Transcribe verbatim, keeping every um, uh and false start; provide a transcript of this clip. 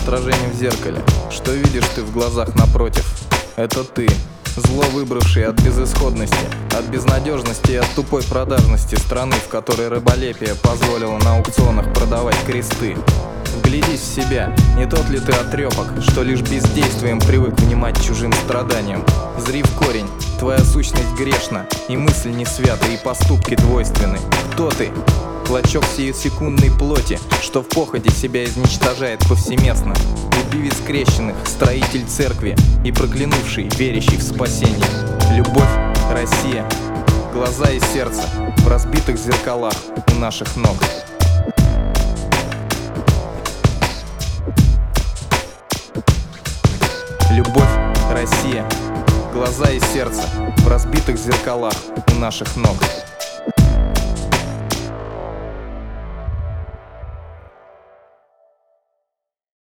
отражением в зеркале. Что видишь ты в глазах напротив? Это ты, зло выбравший от безысходности, от безнадежности и от тупой продажности страны, в которой раболепие позволило на аукционах продавать кресты. Вглядись в себя, не тот ли ты отрепок, что лишь бездействием привык внимать чужим страданиям? Зри в корень, твоя сущность грешна, и мысль не свята, и поступки двойственны. Кто ты? Клочок сиюсекундной плоти, что в походе себя изничтожает повсеместно. Убивец крещенных, строитель церкви и проклянувший, верящий в спасение. Любовь, Россия, глаза и сердце в разбитых зеркалах у наших ног. Любовь, Россия, глаза и сердце в разбитых зеркалах у наших ног.